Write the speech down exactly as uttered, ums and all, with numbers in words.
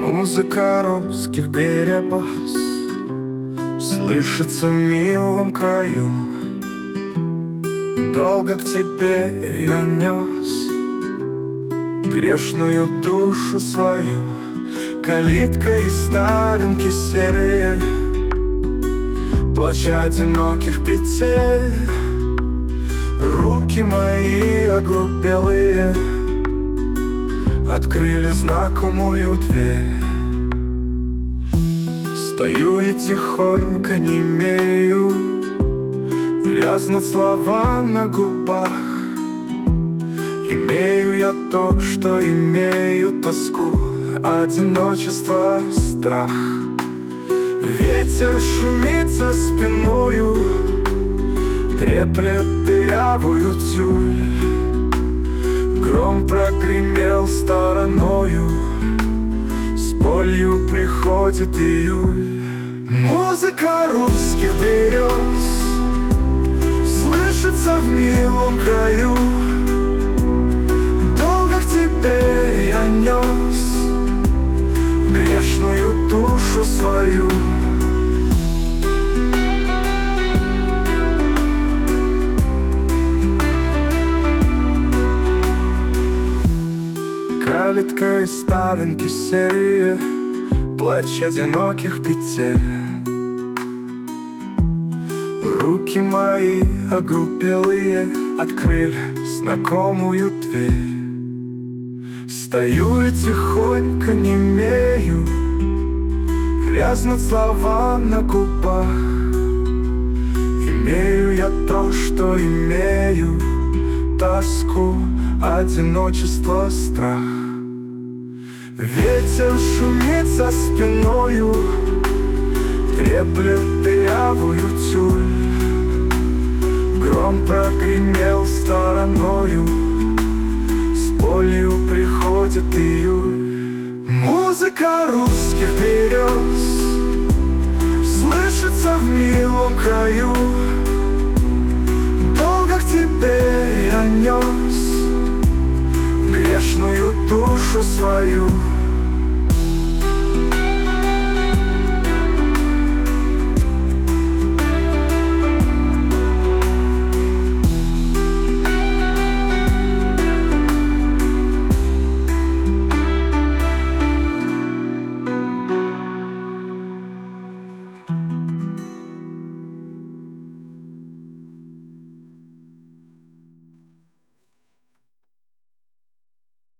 Музыка русских берегов слышится в милом краю. Долго к тебе я нес грешную душу свою. Калитка из старинки серые, плач одиноких петель. Руки мои огрубелые открыли знакомую дверь. Стою и тихонько немею, вязнут слова на губах. Имею я то, что имею тоску, одиночество, страх. Ветер шумит за спиною, треплет дырявую тюль. Гром прогремел стороною, с болью приходит июль. Музыка русских берез слышится в милом краю. Долго к тебе я нес грешную душу свою. Калитка из старинки серые, плач одиноких петель. Руки мои огрубелые открыли знакомую дверь. Стою и тихонько немею, грязнут слова на губах. Имею я то, что имею тоску, одиночество, страх. Ветер шумит за спиною, треплет дырявую тюль. Гром прогремел стороною, с болью приходит июль. Музыка русских берез слышится в милом краю. Долго к тебе я нес грешную душу свою.